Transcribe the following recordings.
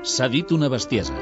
S'ha dit una bestiesa.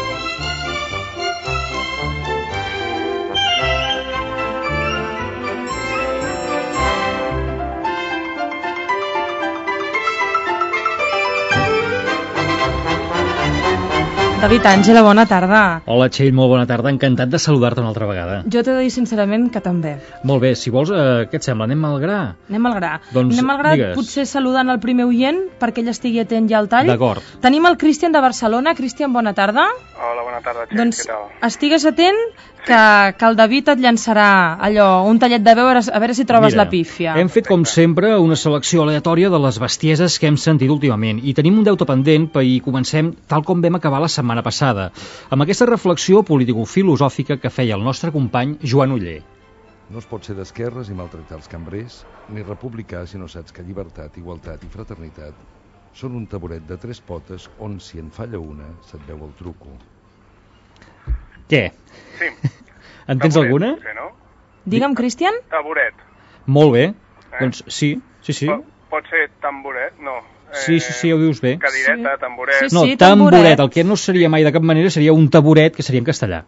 David Àngela, bona tarda. Hola, Txell, molt bona tarda. Encantat de saludar-te una altra vegada. Jo t'he de dir sincerament que també. Molt bé, si vols, què et sembla? Anem al gra? Anem al gra. Doncs, anem al gra, digues. Potser saludant el primer oient, perquè ell estigui atent ja al tall. D'acord. Tenim el Cristian de Barcelona. Cristian, bona tarda. Hola, bona tarda, Txell, Doncs què tal? estigues atent, que el David et llançarà allò, un tallet de veu, a veure si trobes Mira, la pífia. Hem fet, com sempre, una selecció aleatòria de les bestieses que hem sentit últimament. I tenim un deute pendent i comencem tal com vam acabar la setmana passada, amb aquesta reflexió político-filosòfica que feia el nostre company Joan Oller. No es pot ser d'esquerres i maltractar els cambrers, ni republicà si no saps que llibertat, igualtat i fraternitat són un taburet de 3 potes on, si en falla una, se't veu el truco. Què? Sí. En tens Taburet, alguna? potser, no? Digue'm, Cristian. Taburet. Molt bé. Doncs sí. Pot ser tamboret? No. Sí, ho dius bé. Cadireta, tamboret... Sí, No, tamboret. El que no seria mai de cap manera seria un taburet, que seria en castellà.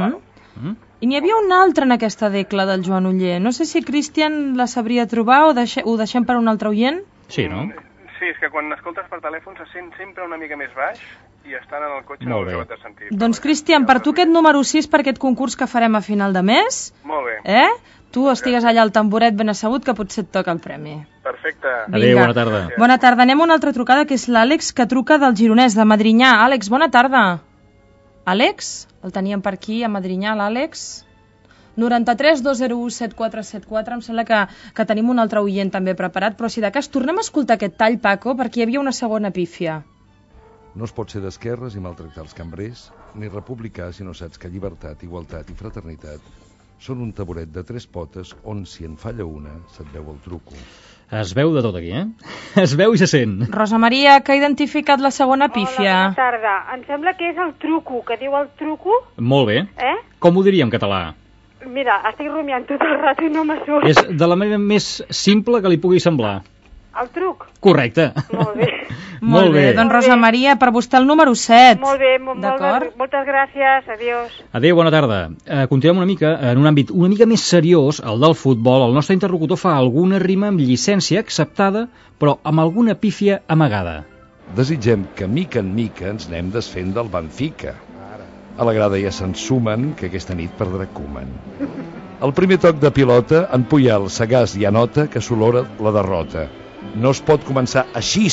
I n'hi havia un altre en aquesta decla del Joan Oller. No sé si Cristian la sabria trobar o ho deixem per un altre oient. Sí, no? Sí, és que quan escoltes per telèfon se sent sempre una mica més baix i estan en el cotxe Molt no bé. ho acabes de sentir. Doncs, Cristian, per tu aquest número 6 per aquest concurs que farem a final de mes, Molt bé. Tu estigues allà al tamboret ben assegut que potser et toca el premi. Perfecte. Adéu, bona tarda. Bona tarda. Anem a una altra trucada, que és l'Àlex, que truca del Gironès, de Madrinyà. Àlex, bona tarda. Àlex? El teníem per aquí, a Madrinyà, l'Àlex. 93 201 7474. Em sembla que tenim un altre oient també preparat, però si de cas tornem a escoltar aquest tall, Paco, perquè hi havia una segona pífia. No es pot ser d'esquerres i maltractar els cambrers, ni republicà si no saps que llibertat, igualtat i fraternitat són un taburet de 3 potes on, si en falla una, se't veu el truco. Es veu de tot aquí, Es veu i se sent. Rosa Maria, que ha identificat la segona pífia. Hola, bona tarda. Em sembla que és el truco, que diu el truco, Molt bé. Com ho diria en català? Mira, estic rumiant tot el rato i no me surt. És de la manera més simple que li pugui semblar. El truc? Correcte. Molt bé. Molt bé. Doncs Rosa Maria, per vostè el número 7. Molt bé, moltes gràcies, adiós. Adéu, bona tarda. Continuem una mica en un àmbit una mica més seriós, el del futbol. El nostre interlocutor fa alguna rima amb llicència acceptada, però amb alguna pífia amagada. Desitgem que, mica en mica, ens anem desfent del Benfica. A la grada ja se'n sumen que aquesta nit perdrà Koeman. Al primer toc de pilota, en Puyol, Sagàs i Anota que s'olora la derrota. No es pot començar així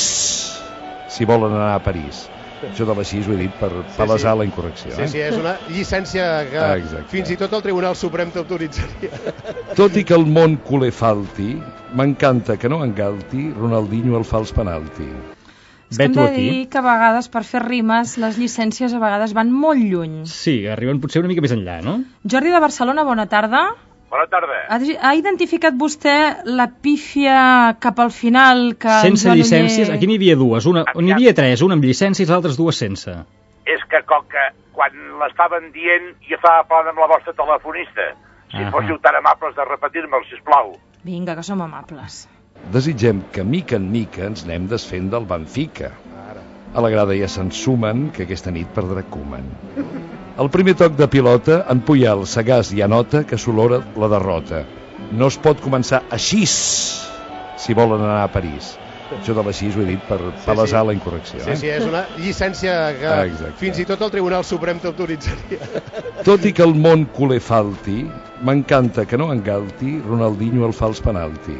si volen anar a París. Això de l'així ho he dit per palesar la incorrecció. Sí, és una llicència que fins i tot el Tribunal Suprem t'autoritzaria. Tot i que el món culer falti, m'encanta que no engalti Ronaldinho el fals penalti. Hem de dir que a vegades, per fer rimes, les llicències a vegades van molt lluny. Sí, arriben potser una mica més enllà, no? Jordi de Barcelona, bona tarda. Bona tarda. Ha identificat vostè la pífia cap al final que sense Joan llicències, Oller... aquí n'hi havia dues, n'hi havia 3, una amb llicències, l'altres 2 sense. És que com que quan l'estaven dient ja estava parlant amb la vostra telefonista. Si fóssiu tan amables de repetir-me'l, sisplau. Vinga, que som amables. Desitgem que, mica en mica, ens anem desfent del Benfica. A la grada ja se'n sumen que aquesta nit perdrà Koeman. Al primer toc de pilota, en Puyol, Sagàs i Anota que s'olora la derrota. No es pot començar així si volen anar a París. Això de l'així ho he dit per palesar la incorrecció. Sí, és una llicència que fins i tot el Tribunal Suprem t'autoritzaria. Tot i que el món culer falti, m'encanta que no engalti Ronaldinho el fals penalti.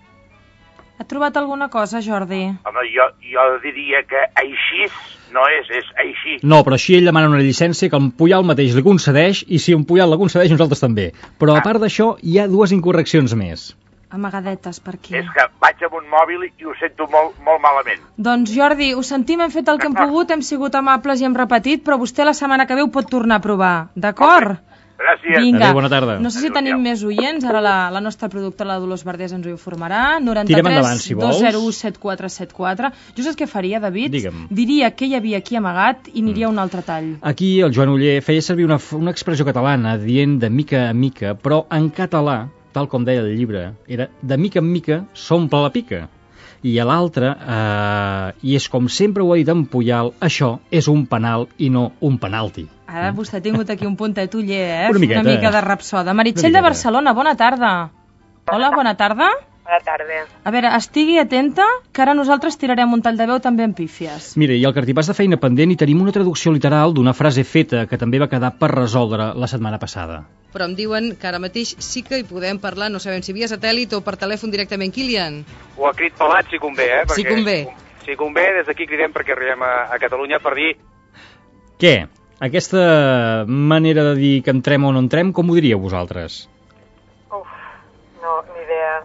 Ha trobat alguna cosa, Jordi? Home, jo diria que així no és així. No, però així ell demana una llicència que el Puyol mateix li concedeix, i si un Puyol la concedeix, nosaltres també. Però a part d'això, hi ha 2 incorreccions més. Amagadetes, per aquí. És que vaig amb un mòbil i ho sento molt, molt malament. Doncs, Jordi, ho sentim, hem fet el que hem pogut, hem sigut amables i hem repetit, però vostè la setmana que ve ho pot tornar a provar, d'acord? Gràcies. Vinga. Adéu, bona tarda. No sé si tenim més oients, ara la nostra productora, la Dolors Verdés, ens ho informarà. 93 201 7474. Jo saps què faria, David? Digue'm. Diria què hi havia aquí amagat i aniria a un altre tall. Aquí el Joan Oller feia servir una expressió catalana dient de mica a mica, però en català, tal com deia el llibre, era de mica en mica s'omple la pica. I a l'altre, i és com sempre ho ha dit en Puyal, això és un penal i no un penalti. Ara vostè ha tingut aquí un puntet uller, Una miqueta. Una mica de rapsoda. Meritxell de Barcelona, bona tarda. Hola, bona tarda. Bona tarda. A veure, estigui atenta, que ara nosaltres tirarem un tall de veu també en pífies. Mira, i al cartipàs de feina pendent hi tenim una traducció literal d'una frase feta que també va quedar per resoldre la setmana passada. Però em diuen que ara mateix sí que hi podem parlar, no sabem si via satèl·lit o per telèfon directament, Kilian. O a crit pelat, si convé, Si convé. Si convé, des d'aquí cridem perquè arribem a Catalunya per dir... Què? Aquesta manera de dir que entrem o no entrem, com ho diríeu vosaltres? No, ni idea.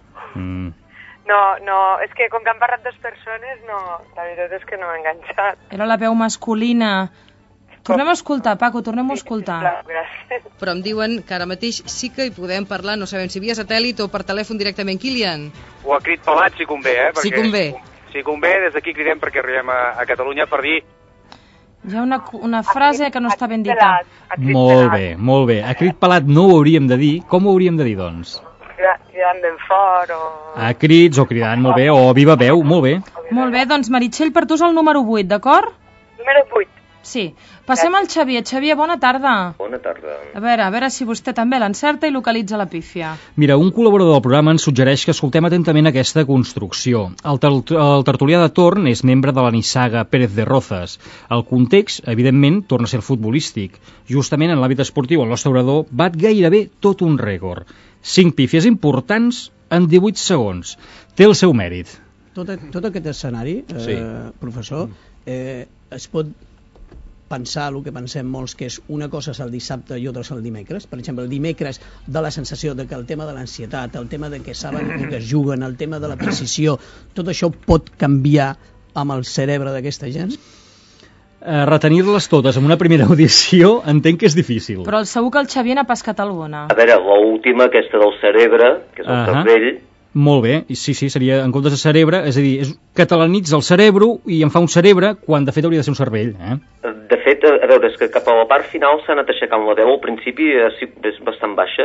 No, és que com que han parlat dues persones, no, la veritat és que no m'ha enganxat. Era la veu masculina. Tornem a escoltar, Paco, tornem a escoltar. Gràcies. Però em diuen que ara mateix sí que hi podem parlar, no sabem si via satèl·lit o per telèfon directament, Kilian. O a crit pelat, si convé, Si convé. Si convé, des d'aquí cridem perquè arribem a Catalunya per dir... Hi ha una frase que no està ben dita. Molt bé, molt bé. A crit pelat no ho hauríem de dir. Com ho hauríem de dir, doncs? Cridant ben fort o... A crits o cridant, molt bé, o a viva veu, molt bé. Molt bé, doncs Meritxell, per tu és el número 8, d'acord? Número 8. Sí. Passem al Xavier. Xavier, bona tarda. Bona tarda. A veure si vostè també l'encerta i localitza la pífia. Mira, un col·laborador del programa ens suggereix que escoltem atentament aquesta construcció. El tertulià de torn és membre de la nissaga Pérez de Rozas. El context, evidentment, torna a ser futbolístic. Justament en l'àmbit esportiu, el nostre orador bat gairebé tot un rècord. 5 pífies importants en 18 segons. Té el seu mèrit. Tot aquest escenari, professor, es pot pensar el que pensem molts, que és una cosa és el dissabte i altra és el dimecres. Per exemple, el dimecres de la sensació de que el tema de l'ansietat, el tema de que saben el que es juguen, el tema de la precisió, tot això pot canviar amb el cerebre d'aquesta gent? Retenir-les totes en una primera audició entenc que és difícil. Però segur que el Xavier n'ha pescat alguna. A veure, l'última, aquesta del cerebre, que és el cervell... Molt bé, sí, seria en comptes de cerebre, és a dir, catalanitza el cerebro i en fa un cerebre quan de fet hauria de ser un cervell. De fet, a veure, és que cap a la part final s'ha anat aixecant la veu, al principi és bastant baixa.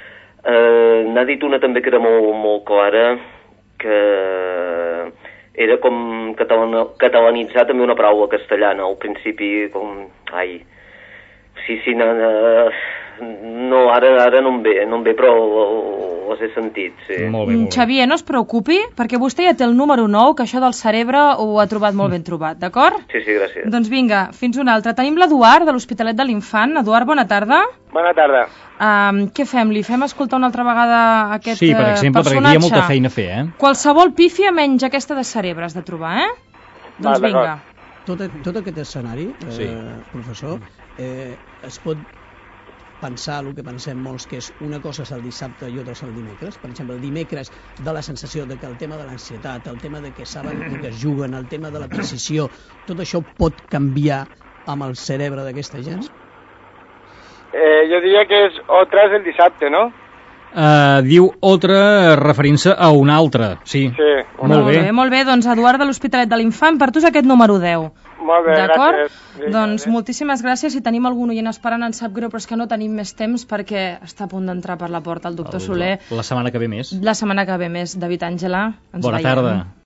N'ha dit una també que era molt clara, que era com catalanitzar també una paraula castellana, al principi, com... Ai... Sí, no, ara no em ve, però les he sentit, sí. Molt bé. Xavier, no es preocupi, perquè vostè ja té el número 9, que això del cerebre ho ha trobat molt ben trobat, d'acord? Sí, gràcies. Doncs vinga, fins una altra. Tenim l'Eduard, de l'Hospitalet de l'Infant. Eduard, bona tarda. Bona tarda. Què fem? Li fem escoltar una altra vegada aquest personatge? Sí, per exemple, perquè aquí hi ha molta feina a fer, Qualsevol pífia menys aquesta de cerebres de trobar, Doncs vinga. Tot aquest escenari, professor, es pot pensar el que pensem molts, que és una cosa és el dissabte i altra és el dimecres. Per exemple, el dimecres de la sensació de que el tema de l'ansietat, el tema de que saben el que es juguen, el tema de la precisió, tot això pot canviar amb el cerebre d'aquesta gent? Jo diria que és otra és el dissabte, no? Diu otra referint-se a un altre, sí. Molt bé, doncs Eduard de l'Hospitalet de l'Infant, per tu és aquest número 10. Molt bé, gràcies. Doncs moltíssimes gràcies. Si tenim algun oient esperant, ens sap greu, però és que no tenim més temps perquè està a punt d'entrar per la porta el doctor Soler. La setmana que ve més. La setmana que ve més. David Àngela, ens veiem. Bona tarda.